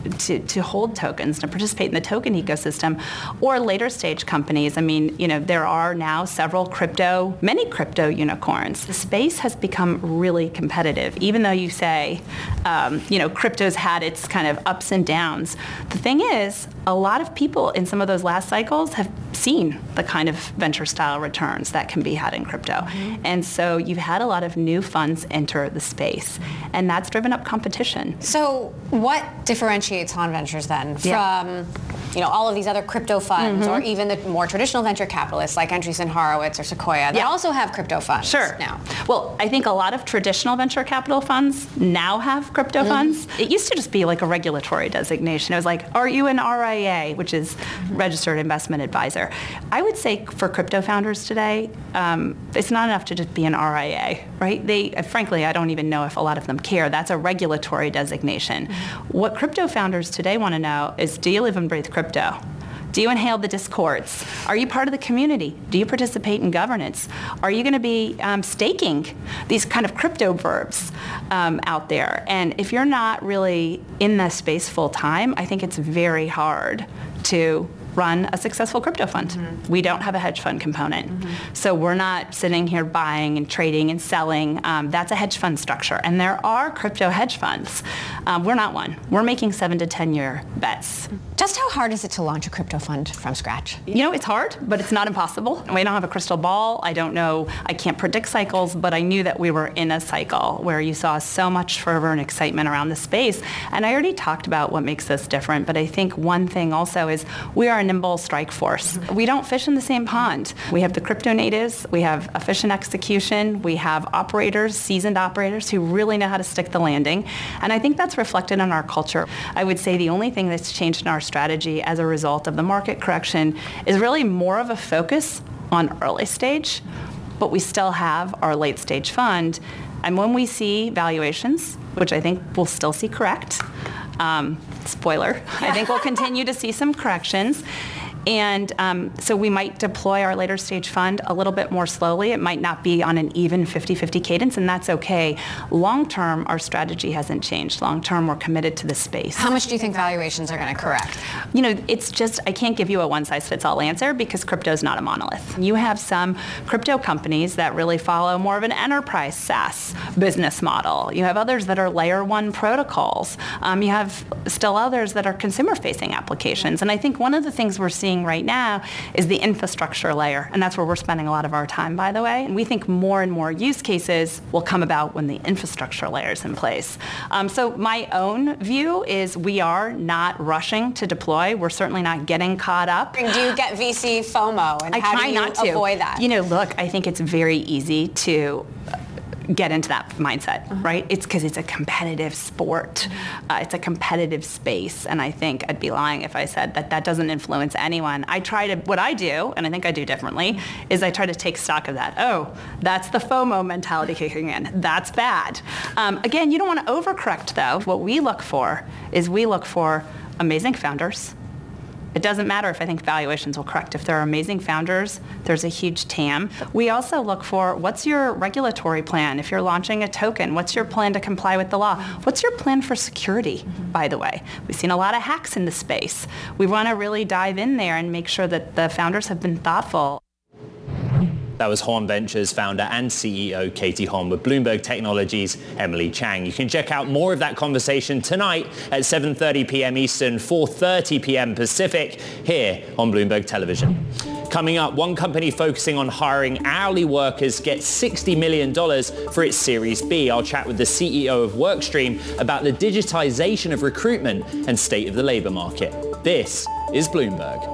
to, to hold tokens, to participate in the token ecosystem, or later stage companies. I mean, you know, there are now several crypto, many crypto unicorns. The space has become really competitive, even though you say, um, you know, crypto's had its kind of ups and downs. The thing is, a lot of people in some of those last cycles have seen the kind of venture style returns that can be had in crypto. Mm-hmm. And so you've had a lot of new funds enter the space, and that's driven up competition. So what differentiates Hahn Ventures then from, Yeah. you know, all of these other crypto funds, Mhm. or even the more traditional venture capitalists like Andreessen Horowitz or Sequoia that Yeah. also have crypto funds Sure. now? Well, I think a lot of traditional venture capital funds now have crypto Mm-hmm. funds. It used to just be like a regulatory designation. It was like, are you an R I A, which is Registered Investment Advisor? I would say for crypto founders today, um, it's not enough to just be an R I A, right? They, frankly, I don't even know if a lot of them care. That's a regulatory designation. Mm-hmm. What crypto founders today want to know is, do you live and breathe crypto? Do you inhale the discords? Are you part of the community? Do you participate in governance? Are you going to be um, staking these kind of crypto verbs um, out there? And if you're not really in that space full time, I think it's very hard to run a successful crypto fund. Mm-hmm. We don't have a hedge fund component. Mm-hmm. So we're not sitting here buying and trading and selling. Um, that's a hedge fund structure. And there are crypto hedge funds. Um, we're not one. We're making seven to ten year bets. Just how hard is it to launch a crypto fund from scratch? You know, it's hard, but it's not impossible. We don't have a crystal ball. I don't know. I can't predict cycles, but I knew that we were in a cycle where you saw so much fervor and excitement around the space. And I already talked about what makes us different, but I think one thing also is we are a nimble strike force. We don't fish in the same pond. We have the crypto natives, we have efficient execution, we have operators, seasoned operators who really know how to stick the landing. And I think that's reflected in our culture. I would say the only thing that's changed in our strategy as a result of the market correction is really more of a focus on early stage, but we still have our late stage fund. And when we see valuations, which I think we'll still see correct, um, spoiler, I think we'll continue to see some corrections. And um, so we might deploy our later stage fund a little bit more slowly. It might not be on an even fifty-fifty cadence, and that's okay. Long term, our strategy hasn't changed. Long term, we're committed to the space. How much do you think valuations are going to correct? You know, it's just, I can't give you a one-size-fits-all answer because crypto is not a monolith. You have some crypto companies that really follow more of an enterprise SaaS business model. You have others that are layer one protocols. Um, you have still others that are consumer-facing applications. And I think one of the things we're seeing right now is the infrastructure layer, and that's where we're spending a lot of our time, by the way. And we think more and more use cases will come about when the infrastructure layer is in place. Um, so my own view is we are not rushing to deploy. We're certainly not getting caught up. Do you get V C FOMO, and I how try do you not to avoid that? You know, look, I think it's very easy to get into that mindset, uh-huh. right? It's because it's a competitive sport. Mm-hmm. Uh, it's a competitive space. And I think I'd be lying if I said that that doesn't influence anyone. I try to, what I do, and I think I do differently, mm-hmm. is I try to take stock of that. Oh, that's the FOMO mentality kicking in. That's bad. Um, again, you don't want to overcorrect though. What we look for is we look for amazing founders. It doesn't matter if I think valuations will correct. If there are amazing founders, there's a huge T A M. We also look for what's your regulatory plan? If you're launching a token, what's your plan to comply with the law? What's your plan for security, mm-hmm. by the way? We've seen a lot of hacks in the space. We want to really dive in there and make sure that the founders have been thoughtful. That was Hahn Ventures founder and C E O Katie Hahn with Bloomberg Technologies' Emily Chang. You can check out more of that conversation tonight at seven thirty p.m. Eastern, four thirty p.m. Pacific, here on Bloomberg Television. Coming up, one company focusing on hiring hourly workers gets sixty million dollars for its Series B. I'll chat with the C E O of Workstream about the digitization of recruitment and state of the labor market. This is Bloomberg.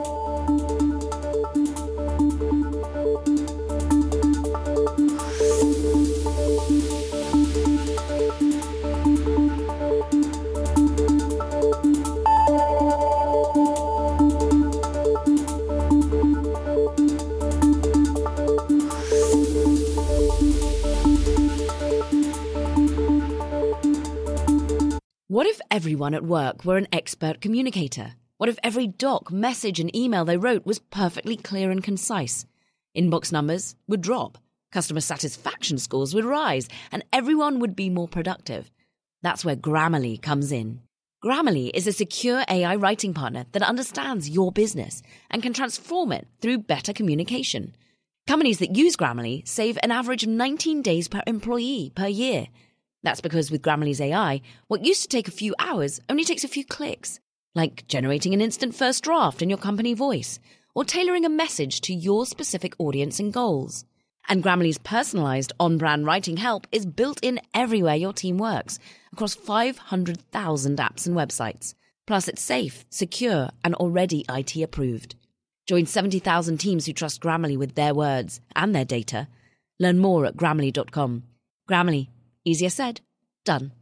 What if everyone at work were an expert communicator? What if every doc, message, and email they wrote was perfectly clear and concise? Inbox numbers would drop, customer satisfaction scores would rise, and everyone would be more productive. That's where Grammarly comes in. Grammarly is a secure A I writing partner that understands your business and can transform it through better communication. Companies that use Grammarly save an average of nineteen days per employee per year. That's because with Grammarly's A I, what used to take a few hours only takes a few clicks, like generating an instant first draft in your company voice or tailoring a message to your specific audience and goals. And Grammarly's personalized on-brand writing help is built in everywhere your team works, across five hundred thousand apps and websites. Plus, it's safe, secure, and already I T approved. Join seventy thousand teams who trust Grammarly with their words and their data. Learn more at Grammarly dot com. Grammarly. Easier said, done.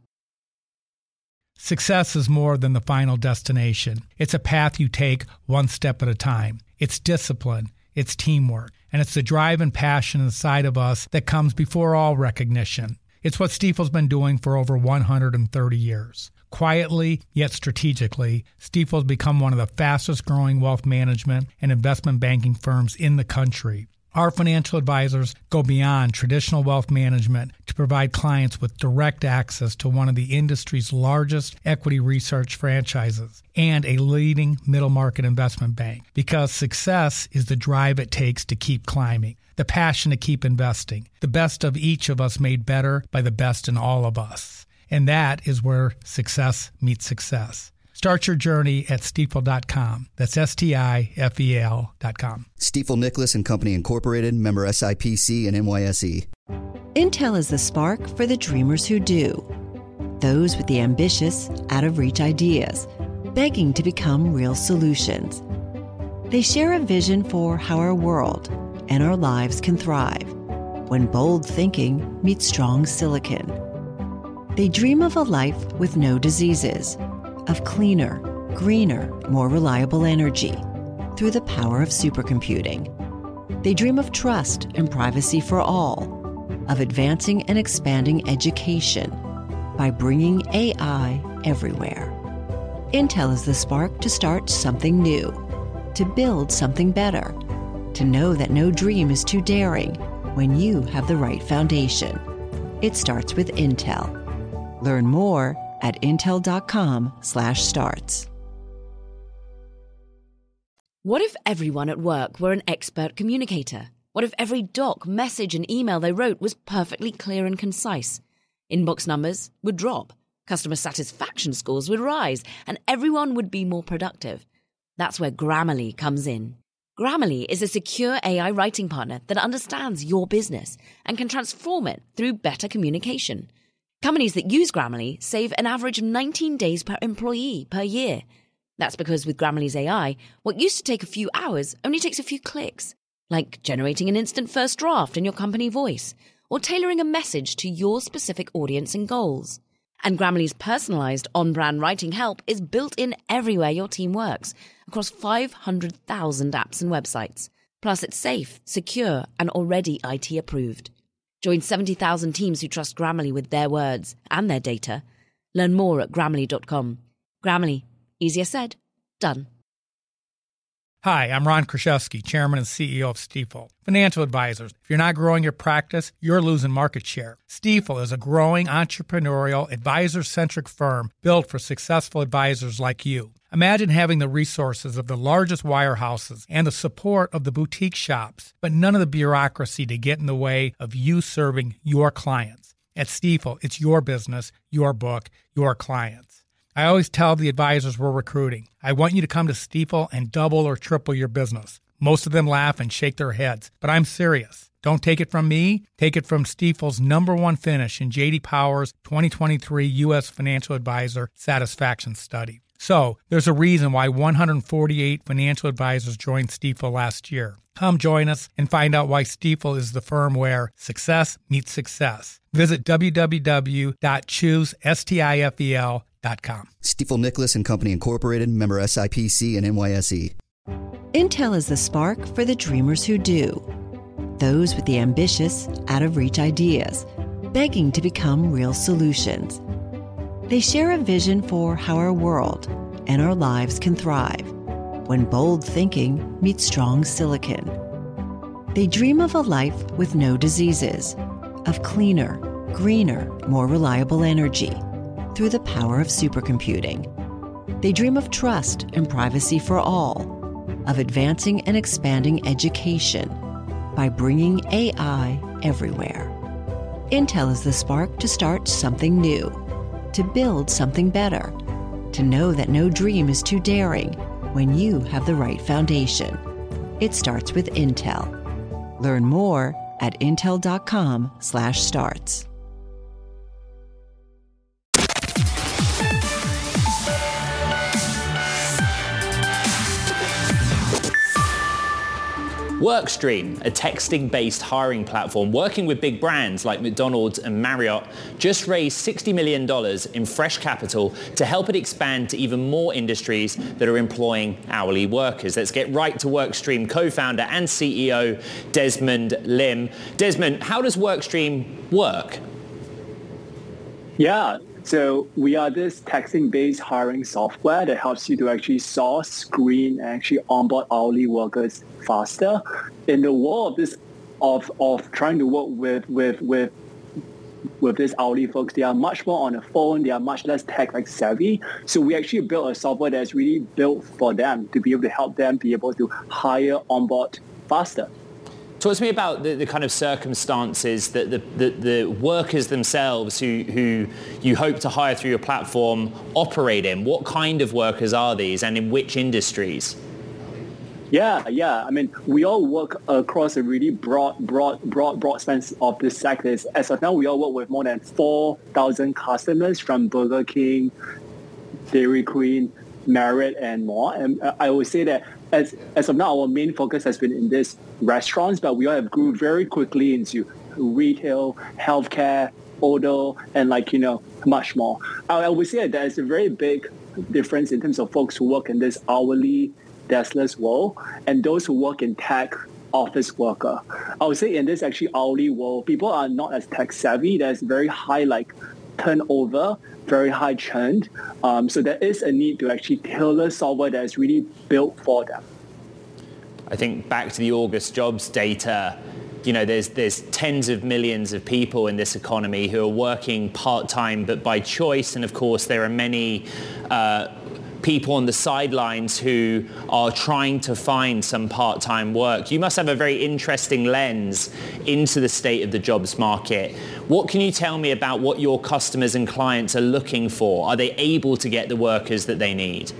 Success is more than the final destination. It's a path you take one step at a time. It's discipline. It's teamwork. And it's the drive and passion inside of us that comes before all recognition. It's what Stifel's been doing for over one hundred thirty years. Quietly, yet strategically, Stifel's become one of the fastest growing wealth management and investment banking firms in the country. Our financial advisors go beyond traditional wealth management to provide clients with direct access to one of the industry's largest equity research franchises and a leading middle market investment bank. Because success is the drive it takes to keep climbing, the passion to keep investing, the best of each of us made better by the best in all of us. And that is where success meets success. Start your journey at Stifel dot com. That's S T I F E L dot com. Stifel Nicolaus and Company Incorporated, member S I P C and N Y S E. Intel is the spark for the dreamers who do. Those with the ambitious, out-of-reach ideas, begging to become real solutions. They share a vision for how our world and our lives can thrive when bold thinking meets strong silicon. They dream of a life with no diseases, of cleaner, greener, more reliable energy through the power of supercomputing. They dream of trust and privacy for all, of advancing and expanding education by bringing A I everywhere. Intel is the spark to start something new, to build something better, to know that no dream is too daring when you have the right foundation. It starts with Intel. Learn more at intel dot com slash starts. What if everyone at work were an expert communicator? What if every doc, message, and email they wrote was perfectly clear and concise? Inbox numbers would drop, customer satisfaction scores would rise, and everyone would be more productive. That's where Grammarly comes in. Grammarly is a secure A I writing partner that understands your business and can transform it through better communication. Companies that use Grammarly save an average of nineteen days per employee per year. That's because with Grammarly's A I, what used to take a few hours only takes a few clicks, like generating an instant first draft in your company voice or tailoring a message to your specific audience and goals. And Grammarly's personalized on-brand writing help is built in everywhere your team works, across five hundred thousand apps and websites. Plus, it's safe, secure, and already I T approved. Join seventy thousand teams who trust Grammarly with their words and their data. Learn more at Grammarly dot com. Grammarly. Easier said, done. Hi, I'm Ron Kraszewski, Chairman and C E O of Stifel. Financial advisors, if you're not growing your practice, you're losing market share. Stifel is a growing entrepreneurial, advisor-centric firm built for successful advisors like you. Imagine having the resources of the largest wirehouses and the support of the boutique shops, but none of the bureaucracy to get in the way of you serving your clients. At Stifel, it's your business, your book, your clients. I always tell the advisors we're recruiting, I want you to come to Stifel and double or triple your business. Most of them laugh and shake their heads, but I'm serious. Don't take it from me. Take it from Stifel's number one finish in J D Power's twenty twenty-three U S Financial Advisor Satisfaction Study. So, there's a reason why one hundred forty-eight financial advisors joined Stifel last year. Come join us and find out why Stifel is the firm where success meets success. Visit w w w dot choose stifel dot com. Stifel Nicolaus and Company Incorporated, member S I P C and N Y S E. Intel is the spark for the dreamers who do. Those with the ambitious, out-of-reach ideas, begging to become real solutions. They share a vision for how our world and our lives can thrive when bold thinking meets strong silicon. They dream of a life with no diseases, of cleaner, greener, more reliable energy through the power of supercomputing. They dream of trust and privacy for all, of advancing and expanding education by bringing A I everywhere. Intel is the spark to start something new, to build something better, to know that no dream is too daring when you have the right foundation. It starts with Intel. Learn more at intel.com slash starts. Workstream, a texting-based hiring platform working with big brands like McDonald's and Marriott, just raised sixty million dollars in fresh capital to help it expand to even more industries that are employing hourly workers. Let's get right to Workstream co-founder and C E O Desmond Lim. Desmond, how does Workstream work? Yeah. So we are this texting-based hiring software that helps you to actually source, screen, and actually onboard hourly workers faster. In the world of this, of of trying to work with with with with these hourly folks, they are much more on the phone. They are much less tech-like savvy. So we actually built a software that's really built for them to be able to help them be able to hire, onboard faster. Talk to me about the, the kind of circumstances that the, the, the workers themselves who, who you hope to hire through your platform operate in. What kind of workers are these and in which industries? Yeah, yeah. I mean, we all work across a really broad, broad, broad, broad span of the sectors. As of now, we all work with more than four thousand customers from Burger King, Dairy Queen, Marriott, and more. And I would say that as as of now, our main focus has been in this restaurants, but we all have grew very quickly into retail, healthcare, auto, and like, you know, much more. I, I would say that there's a very big difference in terms of folks who work in this hourly, deskless world and those who work in tech, office worker. I would say in this actually hourly world, people are not as tech savvy. There's very high like turnover, very high churn. Um, so there is a need to actually tailor software that is really built for them. I think back to the August jobs data, you know, there's there's tens of millions of people in this economy who are working part-time, but by choice. And of course, there are many uh, people on the sidelines who are trying to find some part-time work. You must have a very interesting lens into the state of the jobs market. What can you tell me about what your customers and clients are looking for? Are they able to get the workers that they need?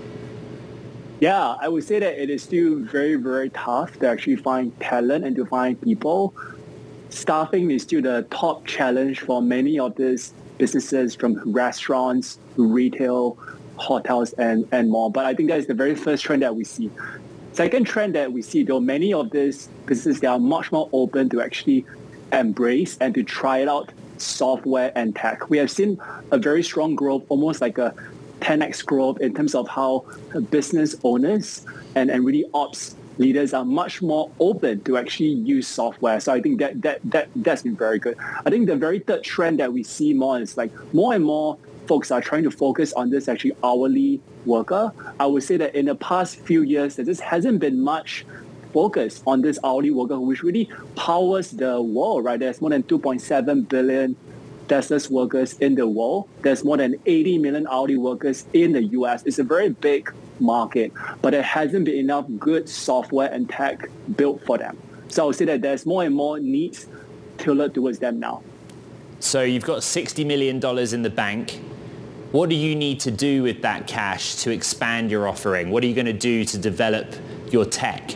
Yeah, I would say that it is still very, very tough to actually find talent and to find people. Staffing is still the top challenge for many of these businesses, from restaurants, retail, hotels, and, and more. But I think that is the very first trend that we see. Second trend that we see, though, many of these businesses, they are much more open to actually embrace and to try out software and tech. We have seen a very strong growth, almost like a ten x growth in terms of how business owners and, and really ops leaders are much more open to actually use software. So I think that, that, that, that's been very good. I think the very third trend that we see more is like more and more folks are trying to focus on this actually hourly worker. I would say that in the past few years, there just hasn't been much focus on this hourly worker, which really powers the world, right? There's more than two point seven billion deskless workers in the world. There's more than eighty million hourly workers in the U S. It's a very big market, but there hasn't been enough good software and tech built for them. So I would say that there's more and more needs tailored towards them now. So you've got sixty million dollars in the bank. What do you need to do with that cash to expand your offering? What are you going to do to develop your tech?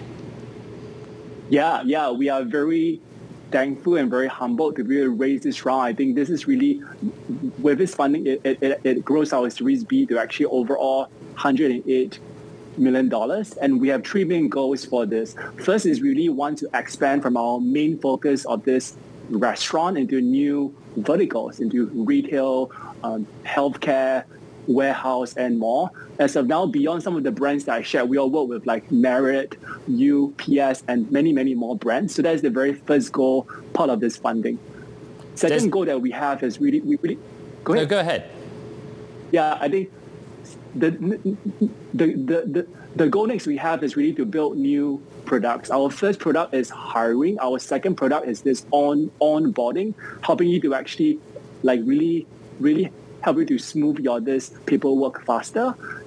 Yeah, yeah, we are very thankful and very humbled to be able to raise this round. I think this is really, with this funding, it, it, it grows our Series B to actually overall one hundred eight million dollars. And we have three main goals for this. First is really want to expand from our main focus of this restaurant into new verticals, into retail, um, healthcare, warehouse, and more. As of now, beyond some of the brands that I shared, we all work with like Marriott, U P S, and many, many more brands. So that's the very first goal, part of this funding. Second There's... goal that we have is really, we really, go ahead. No, go ahead. Yeah, I think the, the, the, the, the goal next we have is really to build new products. Our first product is hiring. Our second product is this on onboarding, helping you to actually like really, really help you to smooth your this paperwork faster. So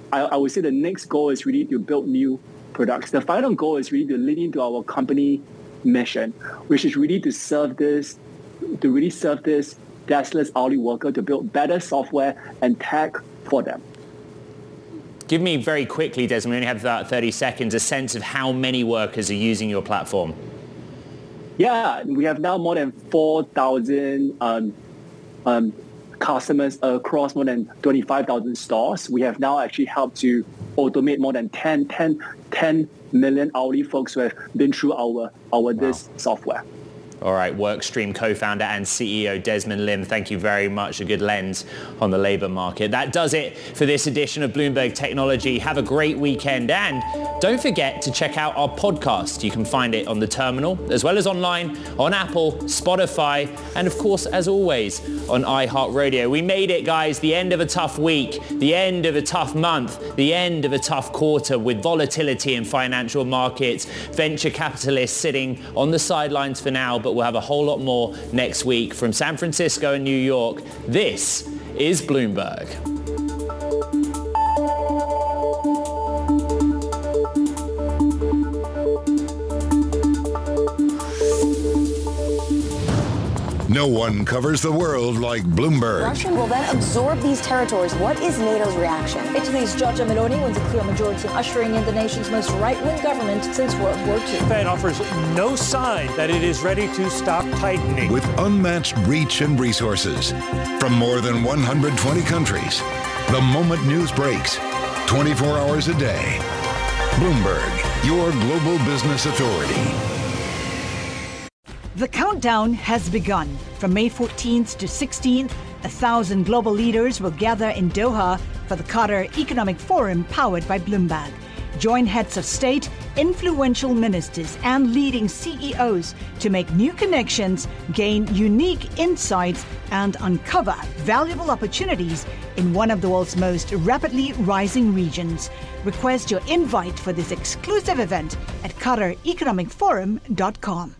I, I would say the next goal is really to build new products. The final goal is really to lead into our company mission, which is really to serve this, to really serve this deskless hourly worker to build better software and tech for them. Give me very quickly, Desmond, we only have about thirty seconds, a sense of how many workers are using your platform. Yeah, we have now more than four thousand um, um, customers across more than twenty-five thousand stores. We have now actually helped to automate more than ten, ten, ten million hourly folks who have been through our, our wow. this software. All right, Workstream co-founder and C E O Desmond Lim, thank you very much. A good lens on the labor market. That does it for this edition of Bloomberg Technology. Have a great weekend, and don't forget to check out our podcast. You can find it on the terminal, as well as online on Apple, Spotify, and of course, as always, on iHeartRadio. We made it, guys. The end of a tough week, the end of a tough month, the end of a tough quarter with volatility in financial markets, venture capitalists sitting on the sidelines for now, but we'll have a whole lot more next week from San Francisco and New York. This is Bloomberg. No one covers the world like Bloomberg. Russia will then absorb these territories. What is NATO's reaction? Italy's Giorgia Meloni wins a clear majority, ushering in the nation's most right-wing government since World War Two. The Fed offers no sign that it is ready to stop tightening. With unmatched reach and resources from more than one hundred twenty countries, the moment news breaks, twenty-four hours a day. Bloomberg, your global business authority. The countdown has begun. From May fourteenth to sixteenth, a thousand global leaders will gather in Doha for the Qatar Economic Forum powered by Bloomberg. Join heads of state, influential ministers, and leading C E Os to make new connections, gain unique insights, and uncover valuable opportunities in one of the world's most rapidly rising regions. Request your invite for this exclusive event at qatar economic forum dot com.